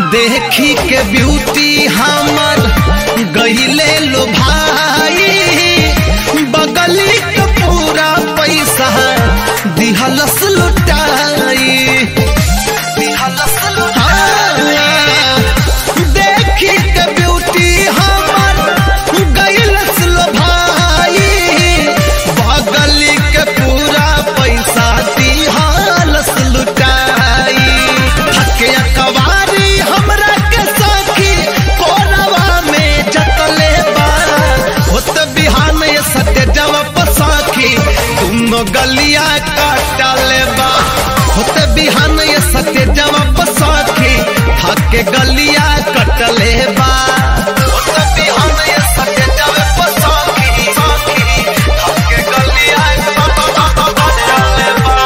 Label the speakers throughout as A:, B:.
A: देखी के ब्यूटी हमर गहिले लो भाई, बगली के पूरा पैसा दिहलस लुटाई। देखी के ब्यूटी हमर गहिलस लो भाई, बगली के पूरा पैसा दिहलस लुटाई। थके कवारी हमरा के सखी कोरवा में जतले बा, होत बिहान ये सत्य जवाब सखी तुम गलिया काटले बा, होत बिहान ये सत्य जवाब सखी थके गलिया कटले बा, होत बिहान ये सत्य जवाब सखी थके गलिया कटले बा।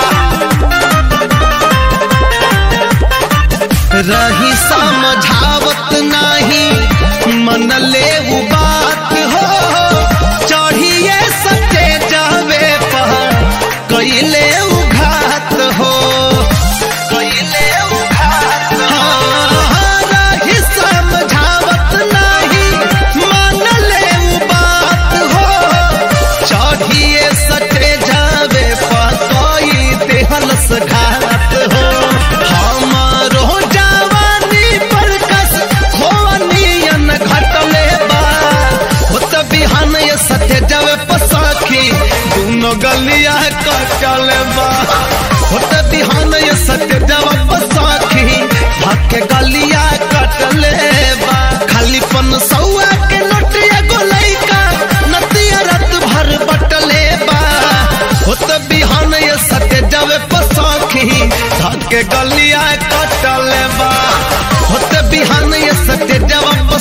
A: रही समझावत नाही मन ले वो बात हो, चढ़िए सत्य जावे पर कैले उघात हो, कैले उघात। रही समझावत नाही मन ले वो बात हो, चढ़िए सत्य जावे पर कोई देहलस घात हो। हमारो जवानी पर कस खोनियन घटले बा, होत बिहान ये सत्य जावे पसाखी दोनों गलिया कटले बा, होत बिहान ये सत्य जावे पसाखी भाग गलिया कटले बा। खालीपन सौआ के नोटिया गोलैका नतिया रात भर बटले बा, होत बिहान ये सत्य जावे पसाखी भाग गलिया कटले बा, होत बिहान ये सत्य जावे